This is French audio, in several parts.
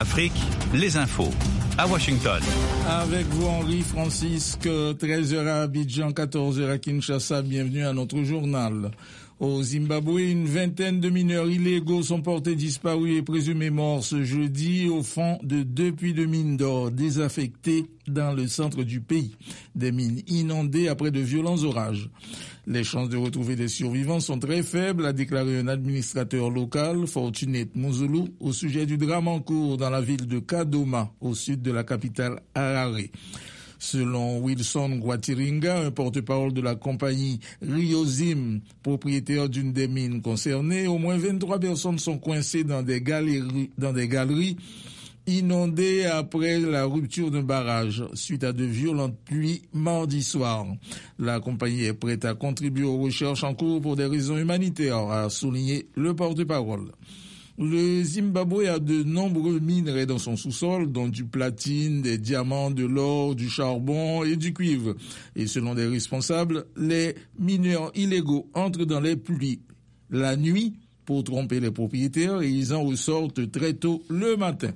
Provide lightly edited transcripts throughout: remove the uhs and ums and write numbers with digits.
Afrique, les infos. À Washington. Avec vous, Henri Francisque, 13h à Abidjan, 14h à Kinshasa. Bienvenue à notre journal. Au Zimbabwe, une vingtaine de mineurs illégaux sont portés disparus et présumés morts ce jeudi au fond de 2 puits de mines d'or désaffectés dans le centre du pays. Des mines inondées après de violents orages. Les chances de retrouver des survivants sont très faibles, a déclaré un administrateur local, Fortunate Muzulu, au sujet du drame en cours dans la ville de Kadoma, au sud de la capitale Harare. Selon Wilson Guatiringa, un porte-parole de la compagnie Riozim, propriétaire d'une des mines concernées, au moins 23 personnes sont coincées dans des galeries inondées après la rupture d'un barrage suite à de violentes pluies mardi soir. La compagnie est prête à contribuer aux recherches en cours pour des raisons humanitaires, a souligné le porte-parole. Le Zimbabwe a de nombreux minerais dans son sous-sol, dont du platine, des diamants, de l'or, du charbon et du cuivre. Et selon des responsables, les mineurs illégaux entrent dans les puits la nuit pour tromper les propriétaires et ils en ressortent très tôt le matin.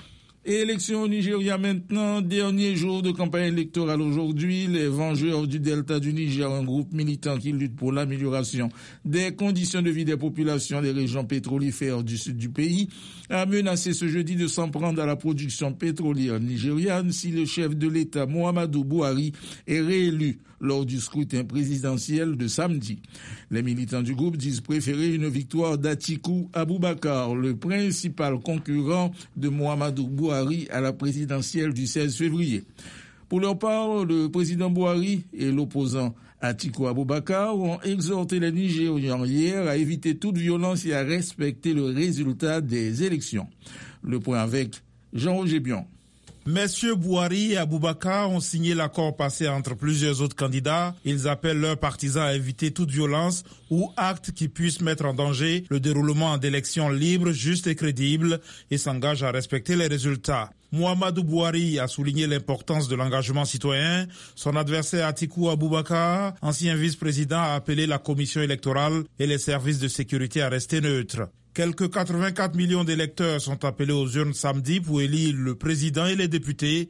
Et élection au Nigeria maintenant, dernier jour de campagne électorale aujourd'hui. Les Vengeurs du Delta du Niger, un groupe militant qui lutte pour l'amélioration des conditions de vie des populations des régions pétrolifères du sud du pays, a menacé ce jeudi de s'en prendre à la production pétrolière nigériane si le chef de l'État Muhammadu Buhari est réélu lors du scrutin présidentiel de samedi. Les militants du groupe disent préférer une victoire d'Atiku Abubakar, le principal concurrent de Muhammadu Buhari à la présidentielle du 16 février. Pour leur part, le président Buhari et l'opposant Atiku Abubakar ont exhorté les Nigérians hier à éviter toute violence et à respecter le résultat des élections. Le point avec Jean-Roger Bion. Messieurs Buhari et Abubakar ont signé l'accord passé entre plusieurs autres candidats. Ils appellent leurs partisans à éviter toute violence ou acte qui puisse mettre en danger le déroulement d'élections libres, justes et crédibles et s'engagent à respecter les résultats. Muhammadu Buhari a souligné l'importance de l'engagement citoyen. Son adversaire Atiku Abubakar, ancien vice-président, a appelé la commission électorale et les services de sécurité à rester neutres. Quelques 84 millions d'électeurs sont appelés aux urnes samedi pour élire le président et les députés.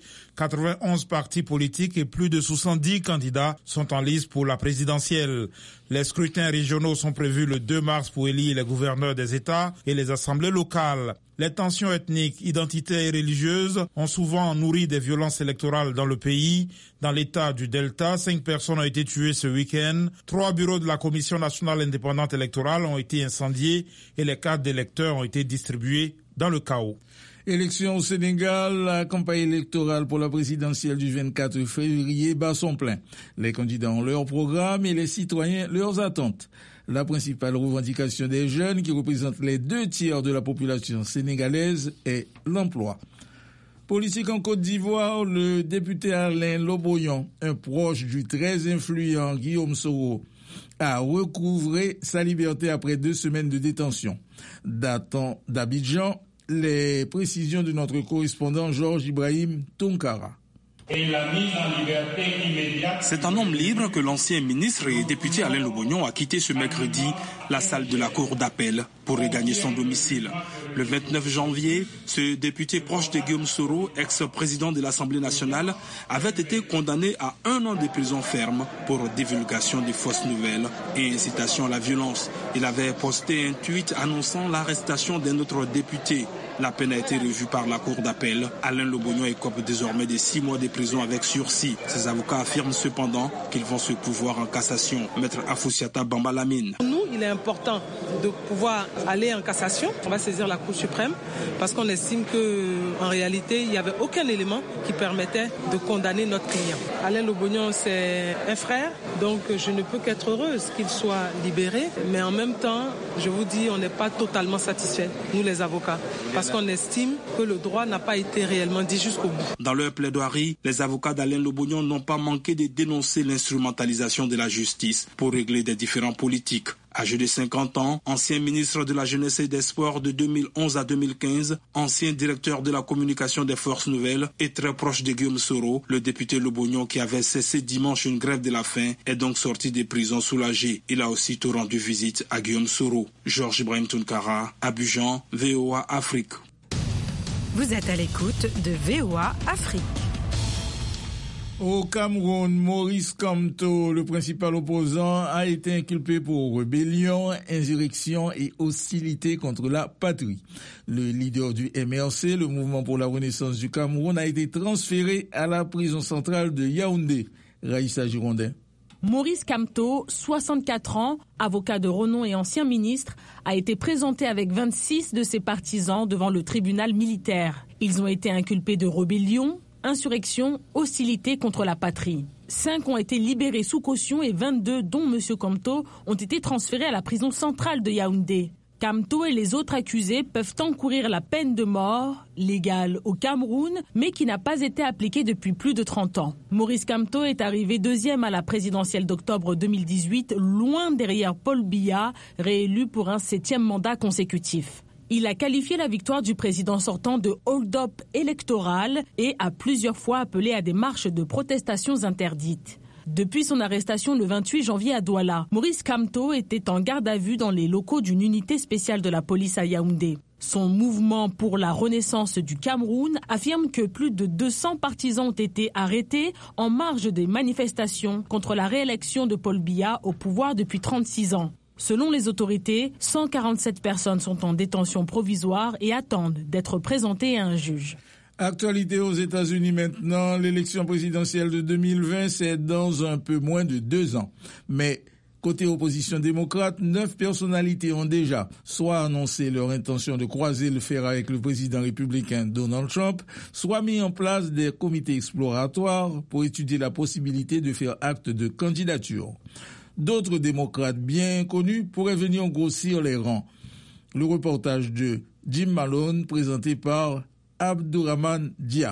91 partis politiques et plus de 70 candidats sont en lice pour la présidentielle. Les scrutins régionaux sont prévus le 2 mars pour élire les gouverneurs des États et les assemblées locales. Les tensions ethniques, identitaires et religieuses ont souvent nourri des violences électorales dans le pays. Dans l'État du Delta, 5 personnes ont été tuées ce week-end. 3 bureaux de la Commission nationale indépendante électorale ont été incendiés et les cartes d'électeurs ont été distribuées dans le chaos. Élection au Sénégal, la campagne électorale pour la présidentielle du 24 février bat son plein. Les candidats ont leur programme et les citoyens leurs attentes. La principale revendication des jeunes, qui représentent les 2 tiers de la population sénégalaise, est l'emploi. Politique en Côte d'Ivoire, le député Alain Loboyon, un proche du très influent Guillaume Soro, a recouvré sa liberté après 2 semaines de détention. Datant d'Abidjan, les précisions de notre correspondant Georges Ibrahim Tonkara. Et la mise en liberté immédiate. C'est un homme libre que l'ancien ministre et député Alain Loboyon a quitté ce mercredi la salle de la cour d'appel pour regagner son domicile. Le 29 janvier, ce député proche de Guillaume Soro, ex-président de l'Assemblée nationale, avait été condamné à 1 an de prison ferme pour divulgation de fausses nouvelles et incitation à la violence. Il avait posté un tweet annonçant l'arrestation d'un autre député. La peine a été revue par la cour d'appel. Alain Loboyon écope désormais de 6 mois de prison avec sursis. Ses avocats affirment cependant qu'ils vont se pourvoir en cassation. Maître Afoussiata Bambalamine. Nous, il est important de pouvoir aller en cassation. On va saisir la Cour suprême parce qu'on estime qu'en réalité, il n'y avait aucun élément qui permettait de condamner notre client. Alain Loboyon, c'est un frère, donc je ne peux qu'être heureuse qu'il soit libéré. Mais en même temps, je vous dis, on n'est pas totalement satisfaits, nous les avocats, parce qu'on estime que le droit n'a pas été réellement dit jusqu'au bout. Dans leur plaidoirie, les avocats d'Alain Loboyon n'ont pas manqué de dénoncer l'instrumentalisation de la justice pour régler des différends politiques. Âgé de 50 ans, ancien ministre de la Jeunesse et des Sports de 2011 à 2015, ancien directeur de la communication des Forces Nouvelles et très proche de Guillaume Soro, le député Loboyon qui avait cessé dimanche une grève de la faim est donc sorti des prisons soulagé. Il a aussitôt rendu visite à Guillaume Soro. Georges Ibrahim Tonkara, Abidjan, VOA Afrique. Vous êtes à l'écoute de VOA Afrique. Au Cameroun, Maurice Kamto, le principal opposant, a été inculpé pour rébellion, insurrection et hostilité contre la patrie. Le leader du MRC, le Mouvement pour la Renaissance du Cameroun, a été transféré à la prison centrale de Yaoundé. Raïssa Girondin. Maurice Kamto, 64 ans, avocat de renom et ancien ministre, a été présenté avec 26 de ses partisans devant le tribunal militaire. Ils ont été inculpés de rébellion, insurrection, hostilité contre la patrie. 5 ont été libérés sous caution et 22, dont M. Kamto, ont été transférés à la prison centrale de Yaoundé. Kamto et les autres accusés peuvent encourir la peine de mort, légale au Cameroun, mais qui n'a pas été appliquée depuis plus de 30 ans. Maurice Kamto est arrivé deuxième à la présidentielle d'octobre 2018, loin derrière Paul Biya, réélu pour un 7e mandat consécutif. Il a qualifié la victoire du président sortant de hold-up électoral et a plusieurs fois appelé à des marches de protestations interdites. Depuis son arrestation le 28 janvier à Douala, Maurice Kamto était en garde à vue dans les locaux d'une unité spéciale de la police à Yaoundé. Son mouvement pour la renaissance du Cameroun affirme que plus de 200 partisans ont été arrêtés en marge des manifestations contre la réélection de Paul Biya au pouvoir depuis 36 ans. Selon les autorités, 147 personnes sont en détention provisoire et attendent d'être présentées à un juge. Actualité aux États-Unis maintenant, l'élection présidentielle de 2020, c'est dans un peu moins de 2 ans. Mais côté opposition démocrate, 9 personnalités ont déjà soit annoncé leur intention de croiser le fer avec le président républicain Donald Trump, soit mis en place des comités exploratoires pour étudier la possibilité de faire acte de candidature. D'autres démocrates bien connus pourraient venir grossir les rangs. Le reportage de Jim Malone présenté par Abdourahmane Dia.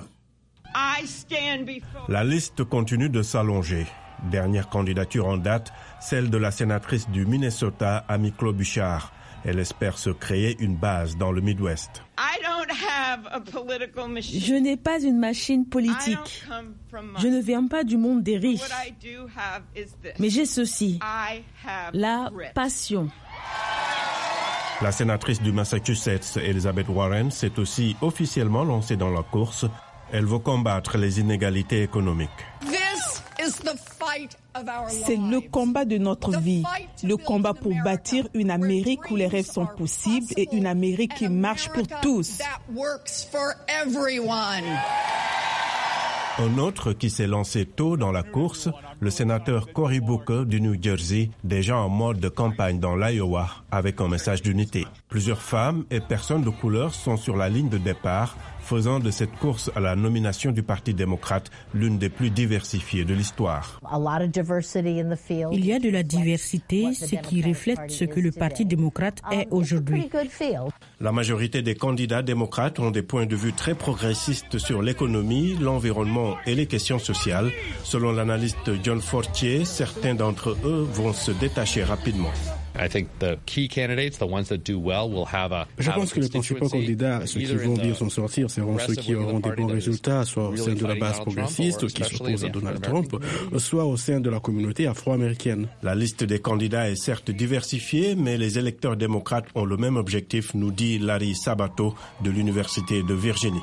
La liste continue de s'allonger. Dernière candidature en date, celle de la sénatrice du Minnesota, Amy Klobuchar. Elle espère se créer une base dans le Midwest. Je n'ai pas une machine politique. Je ne viens pas du monde des riches. Mais j'ai ceci, la passion. La sénatrice du Massachusetts, Elizabeth Warren, s'est aussi officiellement lancée dans la course. Elle veut combattre les inégalités économiques. C'est le combat de notre vie, le combat pour bâtir une Amérique où les rêves sont possibles et une Amérique qui marche pour tous. Un autre qui s'est lancé tôt dans la course, le sénateur Cory Booker du New Jersey, déjà en mode de campagne dans l'Iowa, avec un message d'unité. Plusieurs femmes et personnes de couleur sont sur la ligne de départ, faisant de cette course à la nomination du Parti démocrate l'une des plus diversifiées de l'histoire. Il y a de la diversité, ce qui reflète ce que le Parti démocrate est aujourd'hui. La majorité des candidats démocrates ont des points de vue très progressistes sur l'économie, l'environnement et les questions sociales. Selon l'analyste John Fortier, certains d'entre eux vont se détacher rapidement. Je pense que les principaux candidats, ceux qui vont bien s'en sortir, seront ceux qui auront des bons résultats, soit au sein de la base progressiste qui s'oppose à Donald Trump, soit au sein de la communauté afro-américaine. La liste des candidats est certes diversifiée, mais les électeurs démocrates ont le même objectif, nous dit Larry Sabato de l'Université de Virginie.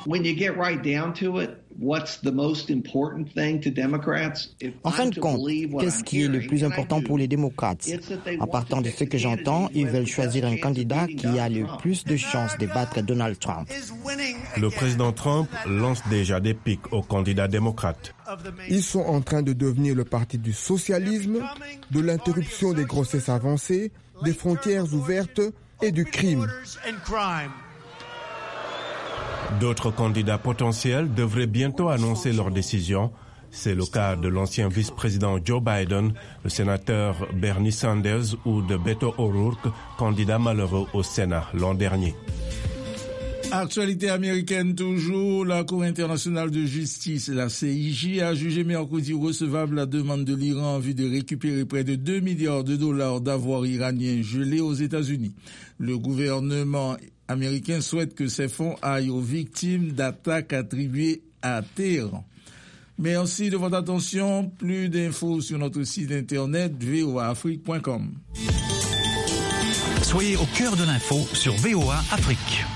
En fin de compte, qu'est-ce qui est le plus important pour les démocrates? En partant de ce que j'entends, ils veulent choisir un candidat qui a le plus de chances de battre Donald Trump. Le président Trump lance déjà des pics aux candidats démocrates. Ils sont en train de devenir le parti du socialisme, de l'interruption des grossesses avancées, des frontières ouvertes et du crime. D'autres candidats potentiels devraient bientôt annoncer leur décision. C'est le cas de l'ancien vice-président Joe Biden, le sénateur Bernie Sanders ou de Beto O'Rourke, candidat malheureux au Sénat l'an dernier. Actualité américaine toujours, la Cour internationale de justice, la CIJ, a jugé mercredi recevable la demande de l'Iran en vue de récupérer près de 2 milliards de dollars d'avoirs iraniens gelés aux États-Unis. Le gouvernement américain souhaite que ces fonds aillent aux victimes d'attaques attribuées à Téhéran. Merci de votre attention. Plus d'infos sur notre site internet voaafrique.com. Soyez au cœur de l'info sur VOA Afrique.